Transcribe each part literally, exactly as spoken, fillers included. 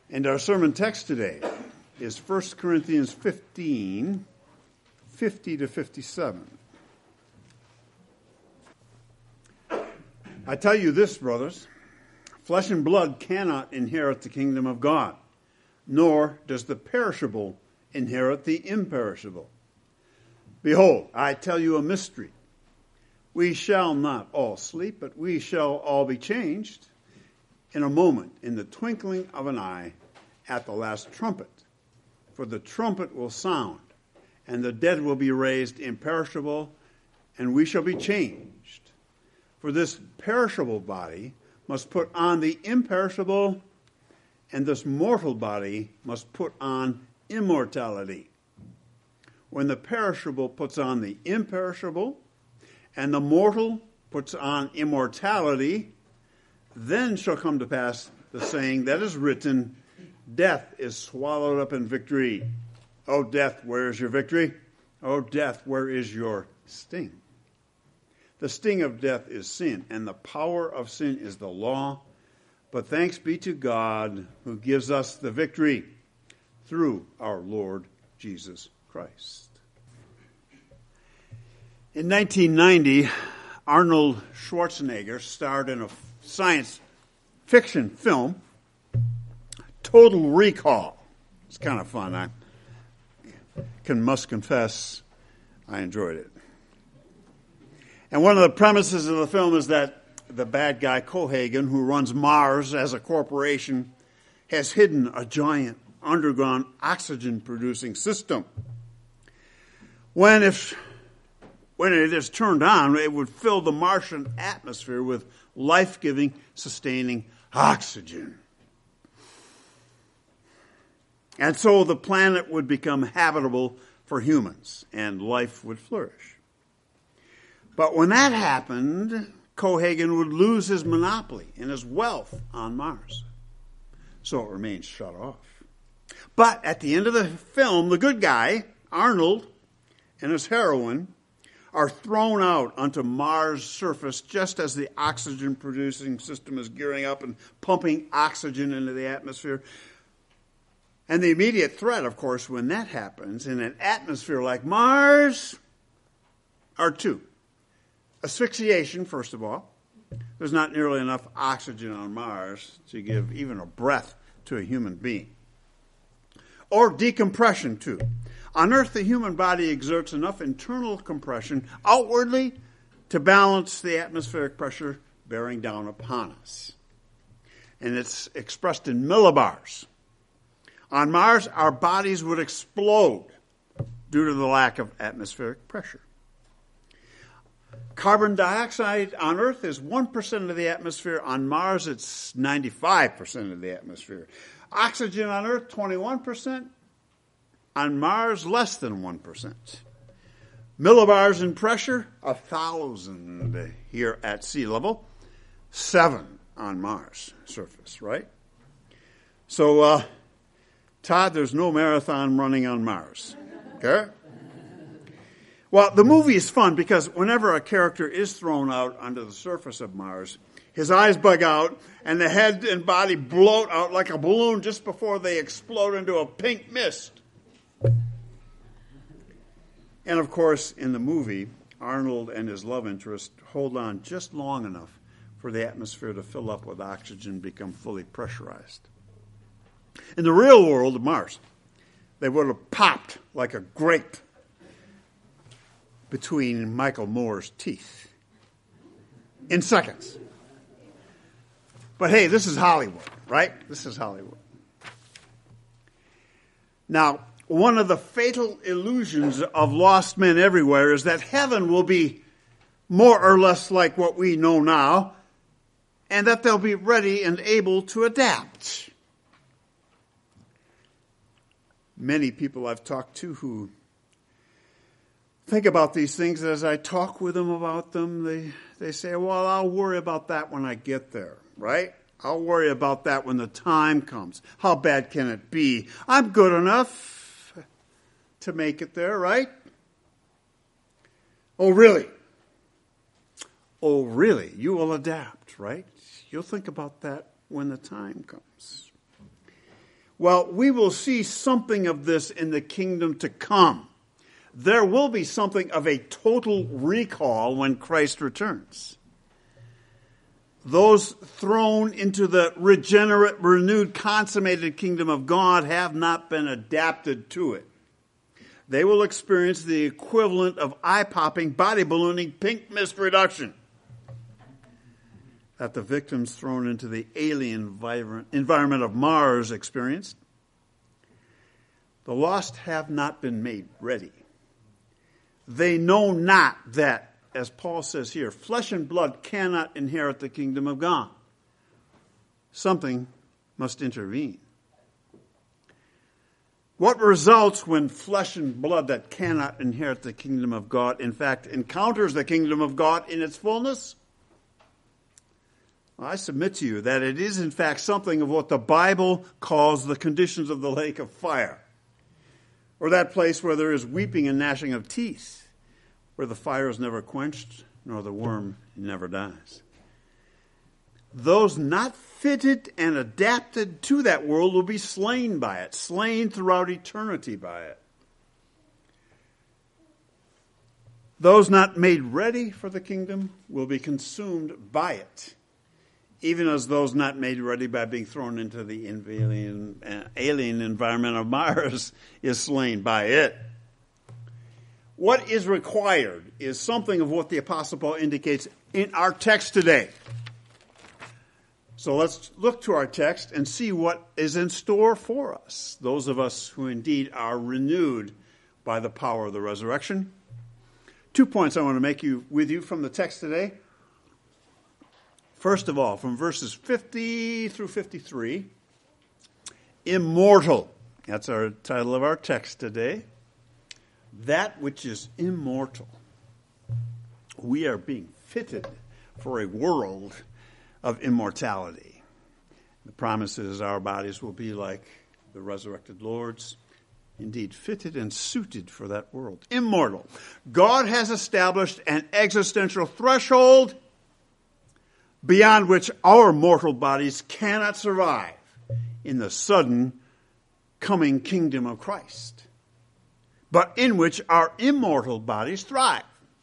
And our sermon text today is First Corinthians fifteen, fifty to fifty-seven. I tell you this, brothers, flesh and blood cannot inherit the kingdom of God, nor does the perishable inherit the imperishable. Behold, I tell you a mystery. We shall not all sleep, but we shall all be changed in a moment, in the twinkling of an eye, at the last trumpet. For the trumpet will sound, and the dead will be raised imperishable, and we shall be changed. For this perishable body must put on the imperishable, and this mortal body must put on immortality. When the perishable puts on the imperishable, and the mortal puts on immortality, then shall come to pass the saying that is written, death is swallowed up in victory. O death, where is your victory? O death, where is your sting? The sting of death is sin, and the power of sin is the law. But thanks be to God who gives us the victory through our Lord Jesus Christ. In nineteen ninety, Arnold Schwarzenegger starred in a science fiction film, Total Recall. It's kind of fun. I can must confess I enjoyed it. And one of the premises of the film is that the bad guy, Cohagen, who runs Mars as a corporation, has hidden a giant underground oxygen-producing system. When if when it is turned on, it would fill the Martian atmosphere with life-giving, sustaining oxygen. And so the planet would become habitable for humans, and life would flourish. But when that happened, Cohagen would lose his monopoly and his wealth on Mars. So it remains shut off. But at the end of the film, the good guy, Arnold, and his heroine are thrown out onto Mars' surface just as the oxygen-producing system is gearing up and pumping oxygen into the atmosphere. And the immediate threat, of course, when that happens in an atmosphere like Mars are two. Asphyxiation, first of all. There's not nearly enough oxygen on Mars to give even a breath to a human being. Or decompression, too. On Earth, the human body exerts enough internal compression outwardly to balance the atmospheric pressure bearing down upon us. And it's expressed in millibars. On Mars, our bodies would explode due to the lack of atmospheric pressure. Carbon dioxide on Earth is one percent of the atmosphere. On Mars, it's ninety-five percent of the atmosphere. Oxygen on Earth, twenty-one percent. On Mars, less than one percent. Millibars in pressure, one thousand here at sea level. seven on Mars surface, right? So, uh, Todd, there's no marathon running on Mars. Okay? Well, the movie is fun because whenever a character is thrown out onto the surface of Mars, his eyes bug out and the head and body bloat out like a balloon just before they explode into a pink mist. And of course, in the movie, Arnold and his love interest hold on just long enough for the atmosphere to fill up with oxygen and become fully pressurized. In the real world of Mars, they would have popped like a grape between Michael Moore's teeth in seconds. But hey, this is Hollywood, right? This is Hollywood. Now, one of the fatal illusions of lost men everywhere is that heaven will be more or less like what we know now, and that they'll be ready and able to adapt. Many people I've talked to who think about these things, as I talk with them about them, they, they say, well, I'll worry about that when I get there, right? I'll worry about that when the time comes. How bad can it be? I'm good enough to make it there, right? Oh, really? Oh, really? You will adapt, right? You'll think about that when the time comes. Well, we will see something of this in the kingdom to come. There will be something of a total recall when Christ returns. Those thrown into the regenerate, renewed, consummated kingdom of God have not been adapted to it. They will experience the equivalent of eye-popping, body-ballooning pink mist reduction that the victims thrown into the alien environment of Mars experienced. The lost have not been made ready. They know not that, as Paul says here, flesh and blood cannot inherit the kingdom of God. Something must intervene. What results when flesh and blood that cannot inherit the kingdom of God, in fact, encounters the kingdom of God in its fullness? Well, I submit to you that it is, in fact, something of what the Bible calls the conditions of the lake of fire, or that place where there is weeping and gnashing of teeth, where the fire is never quenched, nor the worm never dies. Those not fitted and adapted to that world will be slain by it, slain throughout eternity by it. Those not made ready for the kingdom will be consumed by it, even as those not made ready by being thrown into the alien, uh, alien environment of Mars is slain by it. What is required is something of what the Apostle Paul indicates in our text today. So let's look to our text and see what is in store for us, those of us who indeed are renewed by the power of the resurrection. Two points I want to make you with you from the text today. First of all, from verses fifty through fifty-three, immortal. That's our title of our text today. That which is immortal. We are being fitted for a world of immortality. The promise is our bodies will be like the resurrected Lord's, indeed fitted and suited for that world. Immortal. God has established an existential threshold beyond which our mortal bodies cannot survive in the sudden coming kingdom of Christ, but in which our immortal bodies thrive.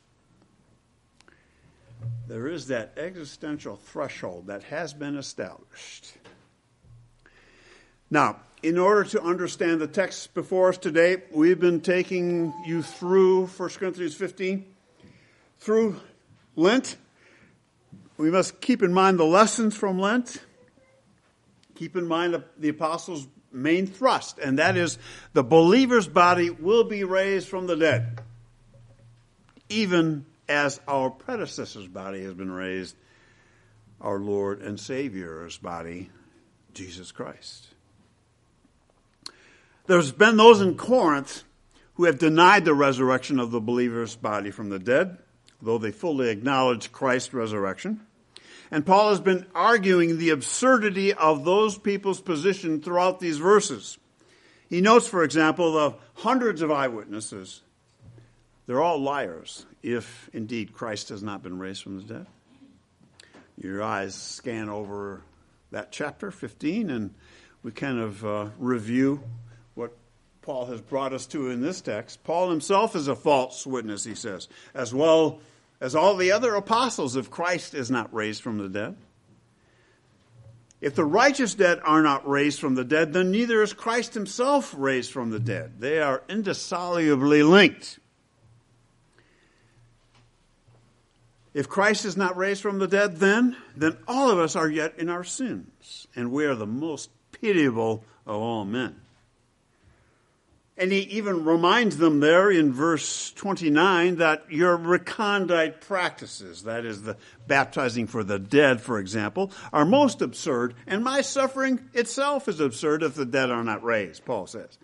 There is that existential threshold that has been established. Now, in order to understand the text before us today, we've been taking you through First Corinthians fifteen, through Lent. We must keep in mind the lessons from Lent. Keep in mind the apostles' main thrust, and that is the believer's body will be raised from the dead, even as our predecessor's body has been raised, our Lord and Savior's body, Jesus Christ. There's been those in Corinth who have denied the resurrection of the believer's body from the dead, though they fully acknowledge Christ's resurrection. And Paul has been arguing the absurdity of those people's position throughout these verses. He notes, for example, the hundreds of eyewitnesses. They're all liars, if indeed Christ has not been raised from the dead. Your eyes scan over that chapter, fifteen, and we kind of uh, review what Paul has brought us to in this text. Paul himself is a false witness, he says, as well as all the other apostles if Christ is not raised from the dead. If the righteous dead are not raised from the dead, then neither is Christ himself raised from the dead. They are indissolubly linked. If Christ is not raised from the dead, then, then all of us are yet in our sins, and we are the most pitiable of all men. And he even reminds them there in verse twenty-nine that your recondite practices, that is the baptizing for the dead, for example, are most absurd, and my suffering itself is absurd if the dead are not raised, Paul says.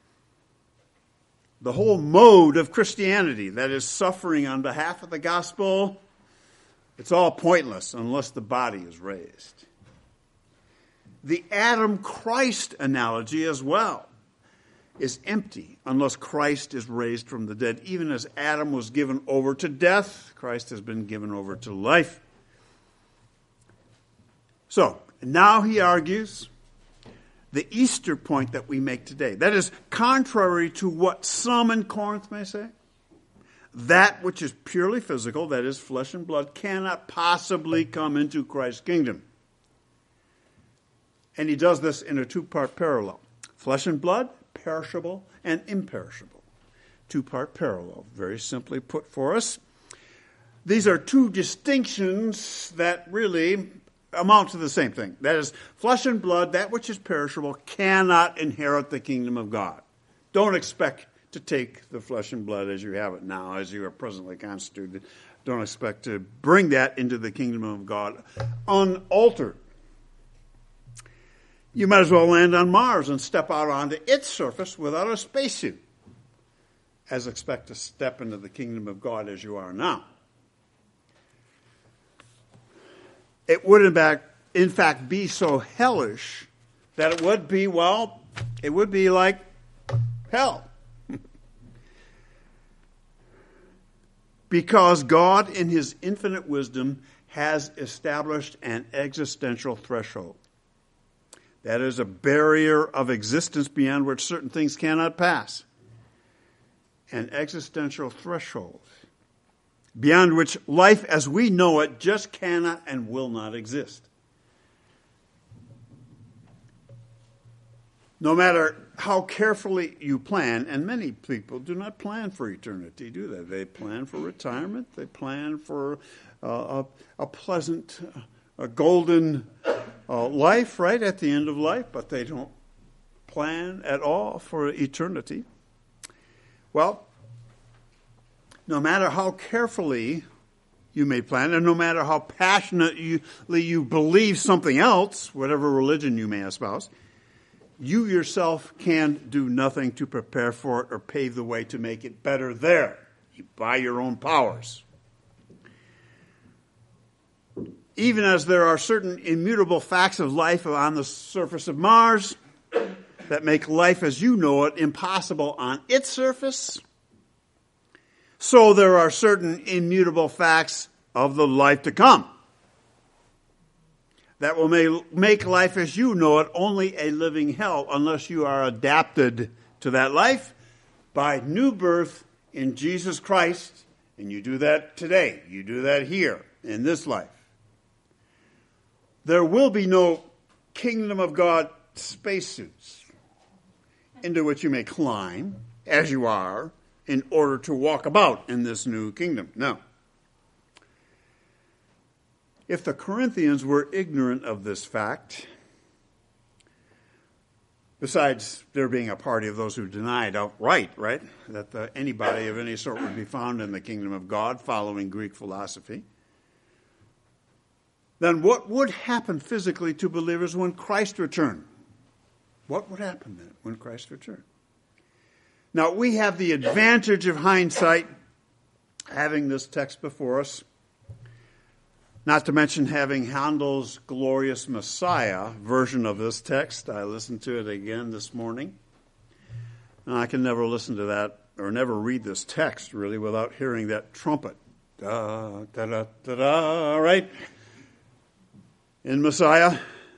The whole mode of Christianity, that is suffering on behalf of the gospel, it's all pointless unless the body is raised. The Adam-Christ analogy as well is empty unless Christ is raised from the dead. Even as Adam was given over to death, Christ has been given over to life. So, now he argues the Easter point that we make today. That is contrary to what some in Corinth may say. That which is purely physical, that is flesh and blood, cannot possibly come into Christ's kingdom. And he does this in a two-part parallel. Flesh and blood, perishable and imperishable. Two-part parallel, very simply put for us. These are two distinctions that really amount to the same thing. That is, flesh and blood, that which is perishable, cannot inherit the kingdom of God. Don't expect to take the flesh and blood as you have it now, as you are presently constituted. Don't expect to bring that into the kingdom of God unaltered. You might as well land on Mars and step out onto its surface without a spacesuit, as expect to step into the kingdom of God as you are now. It would in fact, in fact be so hellish that it would be, well, it would be like hell. Because God, in his infinite wisdom, has established an existential threshold. That is a barrier of existence beyond which certain things cannot pass. An existential threshold beyond which life as we know it just cannot and will not exist. No matter how carefully you plan, and many people do not plan for eternity, do they? They plan for retirement. They plan for uh, a, a pleasant, a golden uh, life right at the end of life, but they don't plan at all for eternity. Well, no matter how carefully you may plan, and no matter how passionately you believe something else, whatever religion you may espouse, you yourself can do nothing to prepare for it or pave the way to make it better there by your own powers. Even as there are certain immutable facts of life on the surface of Mars that make life as you know it impossible on its surface, so there are certain immutable facts of the life to come that will make life as you know it only a living hell unless you are adapted to that life by new birth in Jesus Christ. And you do that today. You do that here in this life. There will be no kingdom of God spacesuits into which you may climb as you are in order to walk about in this new kingdom. No. If the Corinthians were ignorant of this fact, besides there being a party of those who denied outright, right, that the, anybody of any sort would be found in the kingdom of God following Greek philosophy, then what would happen physically to believers when Christ returned? What would happen then when Christ returned? Now, we have the advantage of hindsight, having this text before us, not to mention having Handel's Glorious Messiah version of this text. I listened to it again this morning. And I can never listen to that or never read this text, really, without hearing that trumpet. Da, da, da, da, da, right? In Messiah.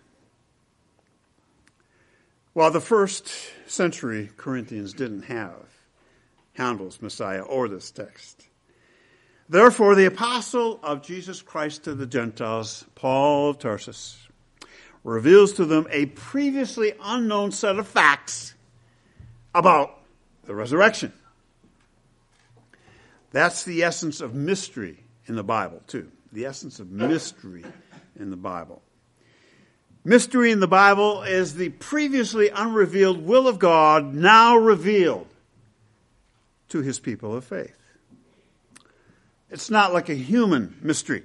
Well, the first century Corinthians didn't have Handel's Messiah or this text. Therefore, the apostle of Jesus Christ to the Gentiles, Paul of Tarsus, reveals to them a previously unknown set of facts about the resurrection. That's the essence of mystery in the Bible, too. The essence of mystery in the Bible. Mystery in the Bible is the previously unrevealed will of God now revealed to his people of faith. It's not like a human mystery.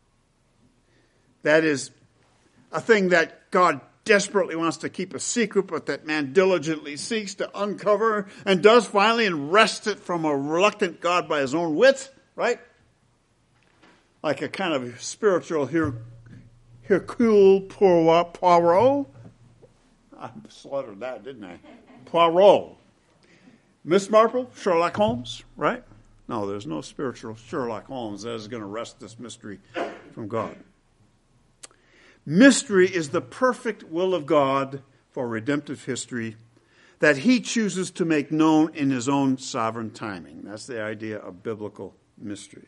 That is a thing that God desperately wants to keep a secret, but that man diligently seeks to uncover and does finally and wrests it from a reluctant God by his own wits, right? Like a kind of spiritual Her- Hercule Poirot. I slaughtered that, didn't I? Poirot. Miss Marple, Sherlock Holmes, right? No, there's no spiritual Sherlock Holmes that is going to wrest this mystery from God. Mystery is the perfect will of God for redemptive history that he chooses to make known in his own sovereign timing. That's the idea of biblical mystery.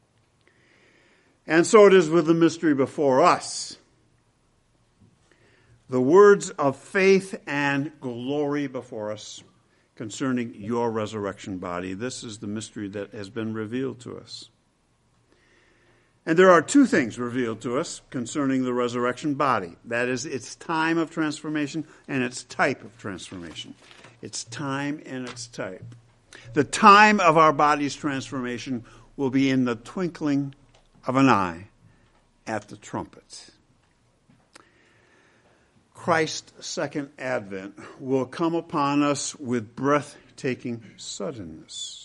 And so it is with the mystery before us. The words of faith and glory before us concerning your resurrection body. This is the mystery that has been revealed to us. And there are two things revealed to us concerning the resurrection body. That is, its time of transformation and its type of transformation. Its time and its type. The time of our body's transformation will be in the twinkling of an eye at the trumpet. Christ's second advent will come upon us with breathtaking suddenness.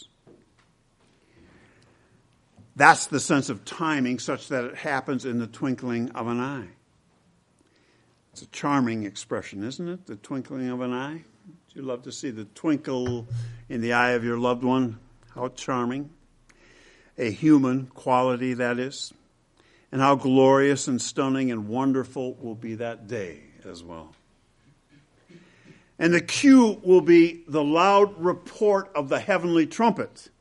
That's the sense of timing, such that it happens in the twinkling of an eye. It's a charming expression, isn't it? The twinkling of an eye. You love to see the twinkle in the eye of your loved one. How charming. A human quality, that is. And how glorious and stunning and wonderful will be that day as well. And the cue will be the loud report of the heavenly trumpet.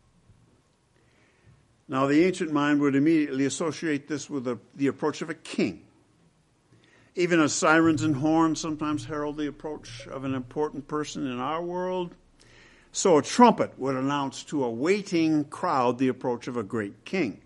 Now, the ancient mind would immediately associate this with the, the approach of a king. Even as sirens and horns sometimes herald the approach of an important person in our world, so a trumpet would announce to a waiting crowd the approach of a great king.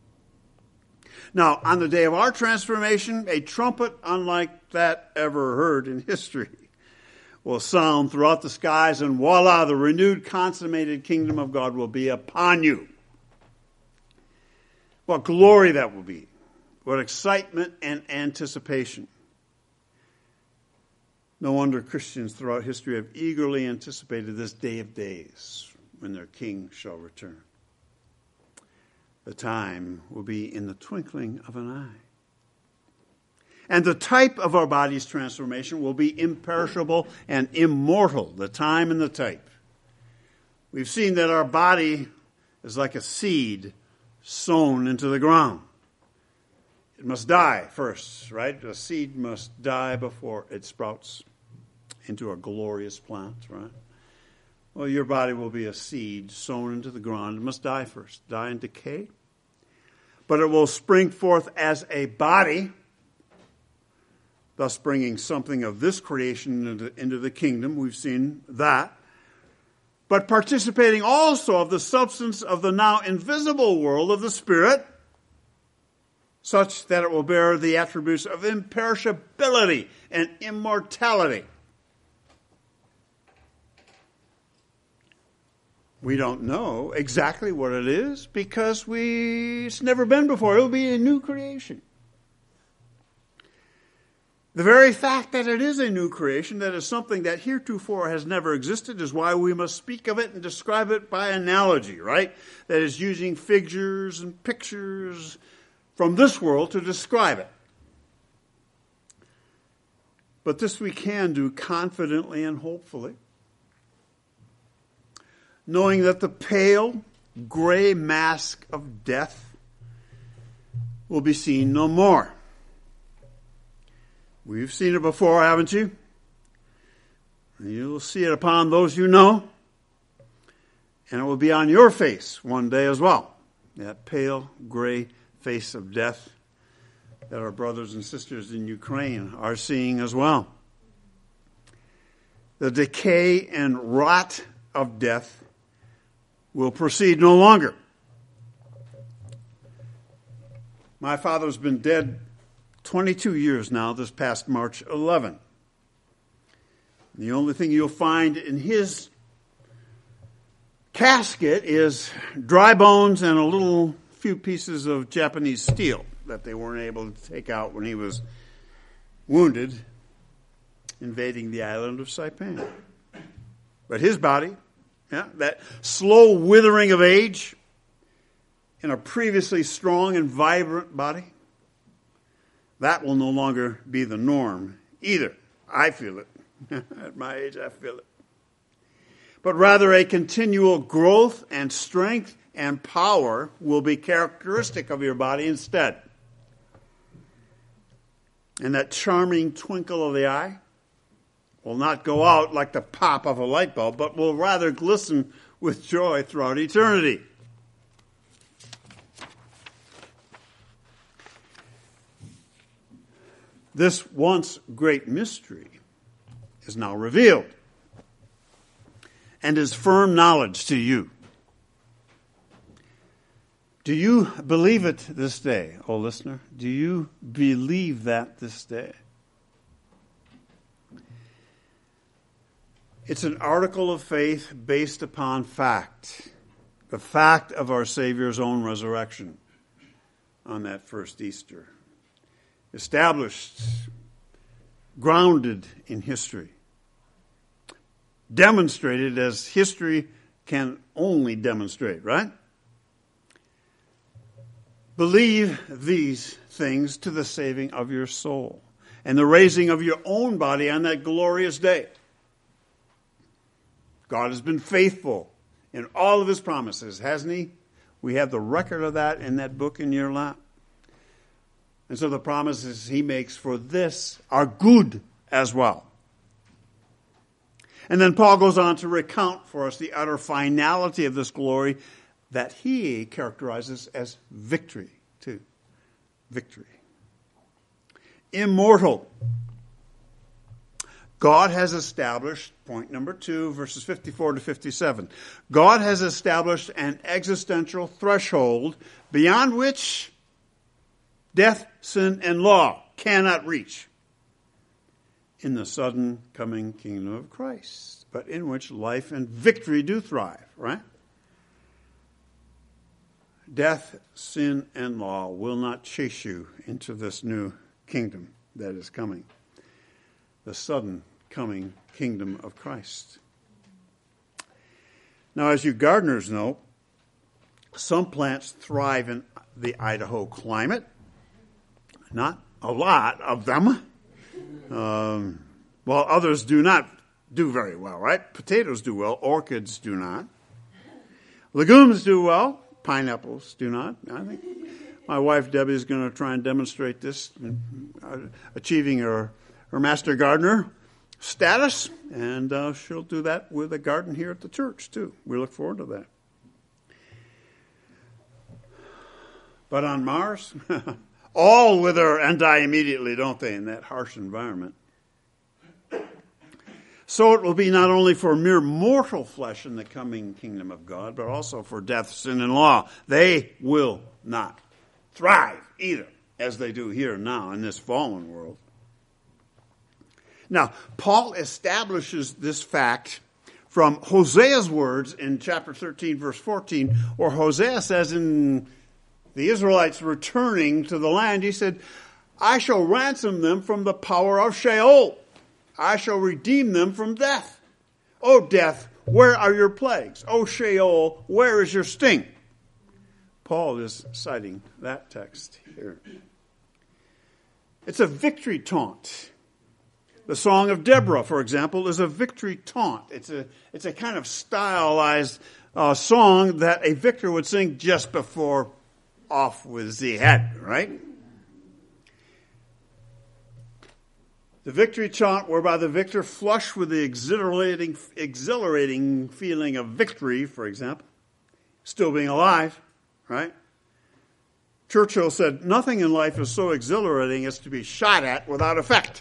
Now, on the day of our transformation, a trumpet unlike that ever heard in history will sound throughout the skies, and voila, the renewed, consummated kingdom of God will be upon you. What glory that will be. What excitement and anticipation. No wonder Christians throughout history have eagerly anticipated this day of days when their king shall return. The time will be in the twinkling of an eye. And the type of our body's transformation will be imperishable and immortal. The time and the type. We've seen that our body is like a seed sown into the ground. It must die first, right? A seed must die before it sprouts into a glorious plant, right? Well, your body will be a seed sown into the ground. It must die first, die and decay. But it will spring forth as a body, thus bringing something of this creation into, into the kingdom. We've seen that. But participating also of the substance of the now invisible world of the Spirit, such that it will bear the attributes of imperishability and immortality. We don't know exactly what it is because we it's never been before. It will be a new creation. The very fact that it is a new creation, that is something that heretofore has never existed, is why we must speak of it and describe it by analogy, right? That is using figures and pictures from this world to describe it. But this we can do confidently and hopefully, knowing that the pale, gray mask of death will be seen no more. We've seen it before, haven't you? You'll see it upon those you know. And it will be on your face one day as well. That pale, gray face of death that our brothers and sisters in Ukraine are seeing as well. The decay and rot of death will proceed no longer. My father's been dead twenty-two years now, this past March eleventh. The only thing you'll find in his casket is dry bones and a little few pieces of Japanese steel that they weren't able to take out when he was wounded invading the island of Saipan. But his body, yeah, that slow withering of age in a previously strong and vibrant body, that will no longer be the norm either. I feel it. At my age, I feel it. But rather a continual growth and strength and power will be characteristic of your body instead. And that charming twinkle of the eye, will not go out like the pop of a light bulb, but will rather glisten with joy throughout eternity. This once great mystery is now revealed and is firm knowledge to you. Do you believe it this day, O listener? Do you believe that this day? It's an article of faith based upon fact, the fact of our Savior's own resurrection on that first Easter. Established, grounded in history, demonstrated as history can only demonstrate, right? Believe these things to the saving of your soul and the raising of your own body on that glorious day. God has been faithful in all of his promises, hasn't he? We have the record of that in that book in your lap. And so the promises he makes for this are good as well. And then Paul goes on to recount for us the utter finality of this glory that he characterizes as victory, too. Victory. Immortal. God has established, point number two, verses fifty-four to fifty-seven. God has established an existential threshold beyond which death, sin, and law cannot reach in the sudden coming kingdom of Christ, but in which life and victory do thrive, right? Death, sin, and law will not chase you into this new kingdom that is coming. The sudden coming kingdom of Christ. Now, as you gardeners know, some plants thrive in the Idaho climate. Not a lot of them. Um, while others do not do very well, right? Potatoes do well. Orchids do not. Legumes do well. Pineapples do not. I think my wife Debbie is going to try and demonstrate this, uh, achieving her, her master gardener status, and uh, she'll do that with a garden here at the church too. We look forward to that. But on Mars, all wither and die immediately, don't they, in that harsh environment? So it will be not only for mere mortal flesh in the coming kingdom of God, but also for death, sin, and law. They will not thrive either, as they do here now in this fallen world. Now, Paul establishes this fact from Hosea's words in chapter thirteen, verse fourteen, where Hosea says in the Israelites returning to the land, he said, I shall ransom them from the power of Sheol. I shall redeem them from death. O death, where are your plagues? O Sheol, where is your sting? Paul is citing that text here. It's a victory taunt. The Song of Deborah, for example, is a victory taunt. It's a, it's a kind of stylized uh, song that a victor would sing just before off with the head, right? The victory chant whereby the victor, flushed with the exhilarating, exhilarating feeling of victory, for example, still being alive, right? Churchill said, nothing in life is so exhilarating as to be shot at without effect.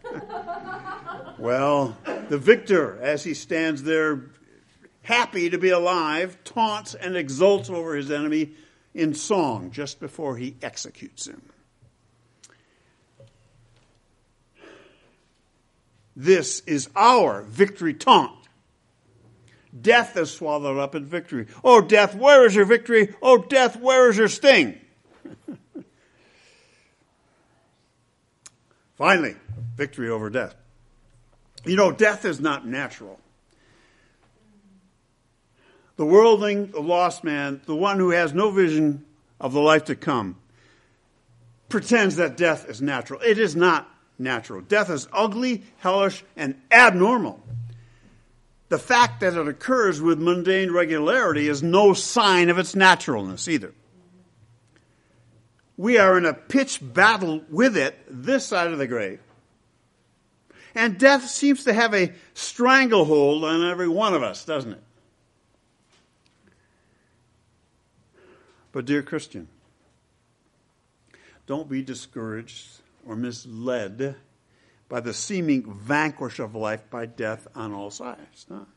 Well, the victor, as he stands there happy to be alive, taunts and exults over his enemy in song just before he executes him. This is our victory taunt. Death is swallowed up in victory. Oh, death, where is your victory? Oh, death, where is your sting? Finally, victory over death. You know, death is not natural. The worldling, the lost man, the one who has no vision of the life to come, pretends that death is natural. It is not natural. Death is ugly, hellish, and abnormal. The fact that it occurs with mundane regularity is no sign of its naturalness either. We are in a pitched battle with it this side of the grave. And death seems to have a stranglehold on every one of us, doesn't it? But dear Christian, don't be discouraged or misled by the seeming vanquish of life by death on all sides. No.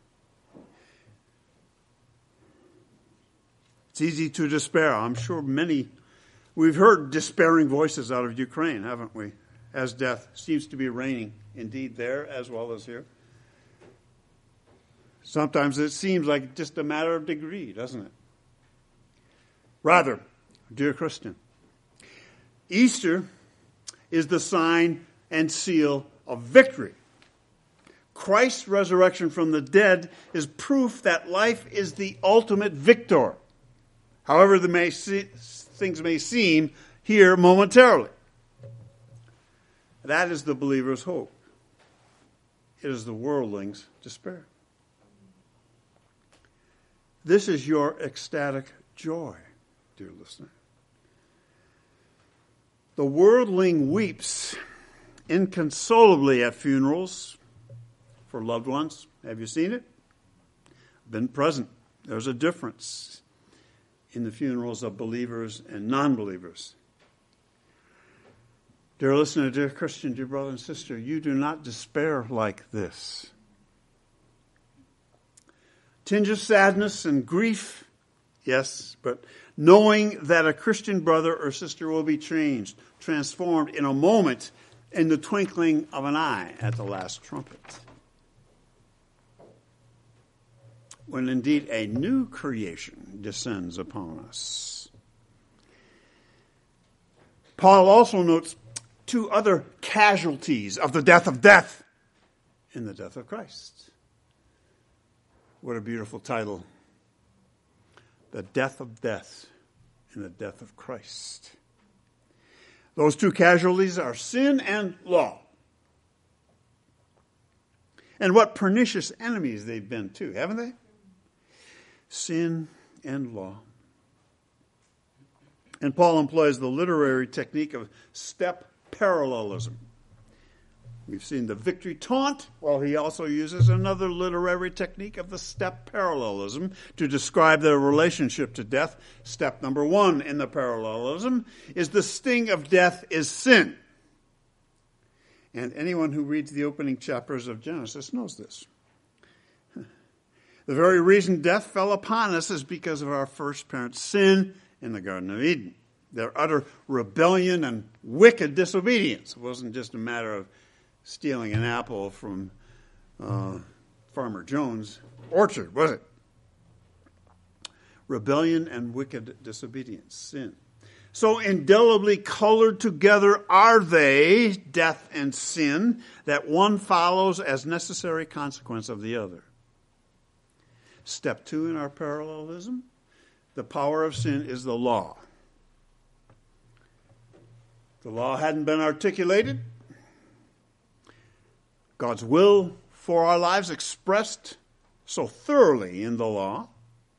It's easy to despair. I'm sure many, we've heard despairing voices out of Ukraine, haven't we? As death seems to be reigning, indeed, there as well as here. Sometimes it seems like just a matter of degree, doesn't it? Rather, dear Christian, Easter is the sign and seal of victory. Christ's resurrection from the dead is proof that life is the ultimate victor, however the may see, things may seem here momentarily. That is the believer's hope. It is the worldling's despair. This is your ecstatic joy, dear listener. The worldling weeps inconsolably at funerals for loved ones. Have you seen it? Been present. There's a difference in the funerals of believers and non-believers. Dear listener, dear Christian, dear brother and sister, you do not despair like this. Tinge of sadness and grief, yes, but knowing that a Christian brother or sister will be changed, transformed in a moment, in the twinkling of an eye at the last trumpet. When indeed a new creation descends upon us. Paul also notes two other casualties of the death of death in the death of Christ. What a beautiful title. The death of death in the death of Christ. Those two casualties are sin and law. And what pernicious enemies they've been too, haven't they? Sin and law. And Paul employs the literary technique of step parallelism. We've seen the victory taunt. Well, he also uses another literary technique of the step parallelism to describe the relationship to death. Step number one in the parallelism is the sting of death is sin. And anyone who reads the opening chapters of Genesis knows this. The very reason death fell upon us is because of our first parents' sin in the Garden of Eden. Their utter rebellion and wicked disobedience. It wasn't just a matter of stealing an apple from uh, Farmer Jones' orchard, was it? Rebellion and wicked disobedience, sin. So indelibly colored together are they, death and sin, that one follows as necessary consequence of the other. Step two in our parallelism, the power of sin is the law. The law hadn't been articulated. God's will for our lives expressed so thoroughly in the law,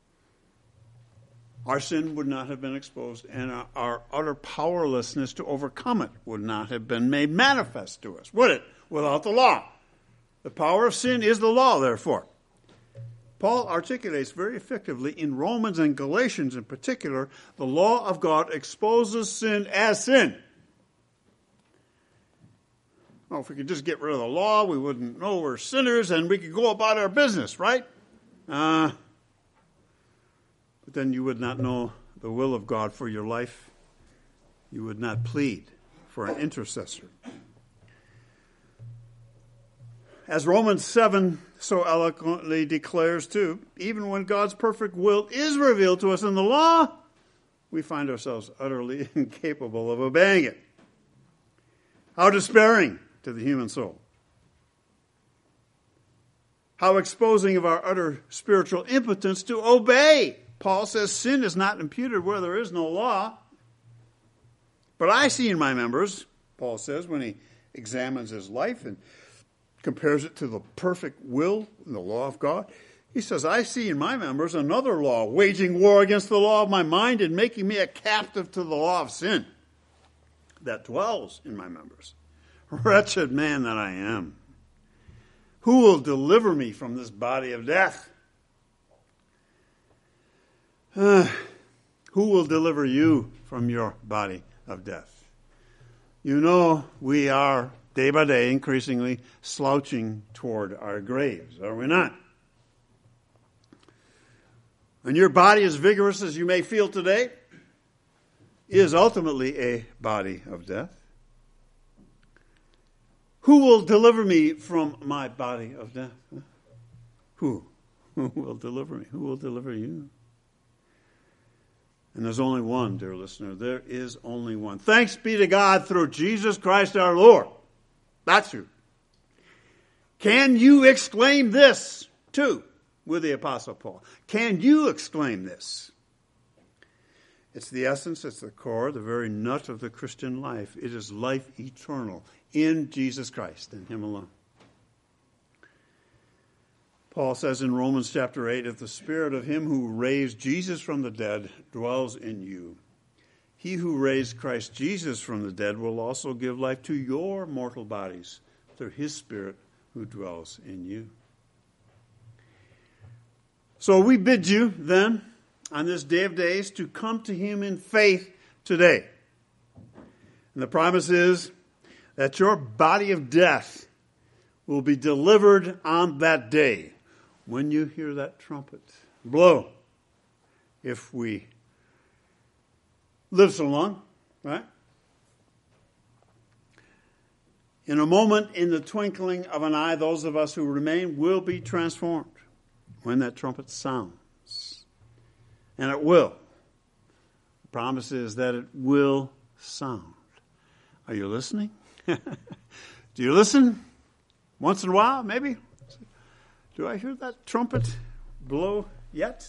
our sin would not have been exposed, and our, our utter powerlessness to overcome it would not have been made manifest to us, would it? Without the law. The power of sin is the law, therefore. Paul articulates very effectively in Romans and Galatians in particular, the law of God exposes sin as sin. Well, if we could just get rid of the law, we wouldn't know we're sinners and we could go about our business, right? Uh, but then you would not know the will of God for your life. You would not plead for an intercessor. As Romans seven so eloquently declares too, even when God's perfect will is revealed to us in the law, we find ourselves utterly incapable of obeying it. How despairing to the human soul. How exposing of our utter spiritual impotence to obey. Paul says sin is not imputed where there is no law. But I see in my members, Paul says, when he examines his life and compares it to the perfect will and the law of God, he says, I see in my members another law, waging war against the law of my mind and making me a captive to the law of sin that dwells in my members. Wretched man that I am. Who will deliver me from this body of death? Uh, who will deliver you from your body of death? You know, we are day by day increasingly slouching toward our graves, are we not? And your body, as vigorous as you may feel today, is ultimately a body of death. Who will deliver me from my body of death? Who? Who will deliver me? Who will deliver you? And there's only one, dear listener. There is only one. Thanks be to God through Jesus Christ our Lord. That's who. Can you exclaim this too with the Apostle Paul? Can you exclaim this? It's the essence, it's the core, the very nut of the Christian life. It is life eternal in Jesus Christ and Him alone. Paul says in Romans chapter eight, if the Spirit of Him who raised Jesus from the dead dwells in you, He who raised Christ Jesus from the dead will also give life to your mortal bodies through His Spirit who dwells in you. So we bid you then, on this day of days, to come to Him in faith today. And the promise is that your body of death will be delivered on that day when you hear that trumpet blow. If we live so long, right? In a moment, in the twinkling of an eye, those of us who remain will be transformed when that trumpet sounds. And it will. The promise is that it will sound. Are you listening? Do you listen? Once in a while, maybe? Do I hear that trumpet blow yet?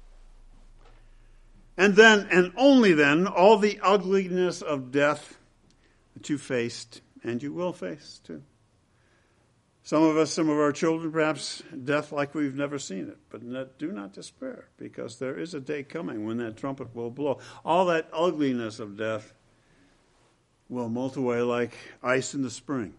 And then, and only then, all the ugliness of death that you faced, and you will face too. Some of us, some of our children, perhaps death like we've never seen it. But do not despair, because there is a day coming when that trumpet will blow. All that ugliness of death will melt away like ice in the spring.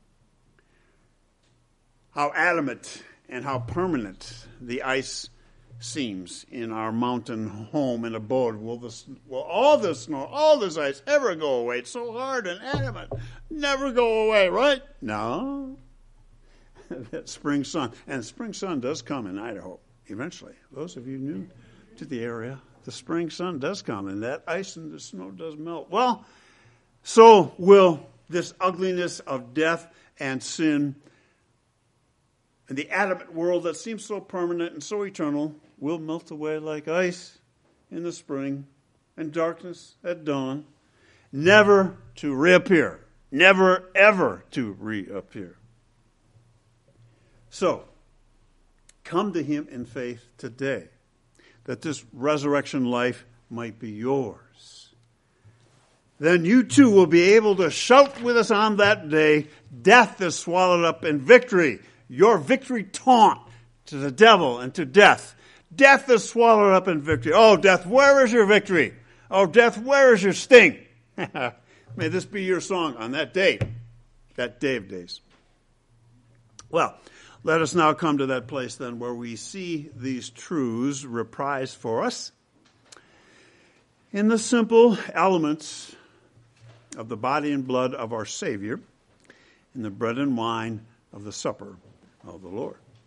How adamant and how permanent the ice seems in our mountain home and abode. Will, this, will all this snow, all this ice ever go away? It's so hard and adamant. Never go away, right? No. That spring sun. And spring sun does come in Idaho eventually. Those of you new to the area, the spring sun does come, and that ice and the snow does melt. Well, so will this ugliness of death and sin and the adamant world that seems so permanent and so eternal will melt away like ice in the spring and darkness at dawn, never to reappear. Never, ever to reappear. So, come to Him in faith today, that this resurrection life might be yours. Then you too will be able to shout with us on that day, death is swallowed up in victory. Your victory taunt to the devil and to death. Death is swallowed up in victory. Oh, death, where is your victory? Oh, death, where is your sting? May this be your song on that day, that day of days. Well, let us now come to that place then where we see these truths reprised for us in the simple elements of the body and blood of our Savior, in the bread and wine of the supper of the Lord.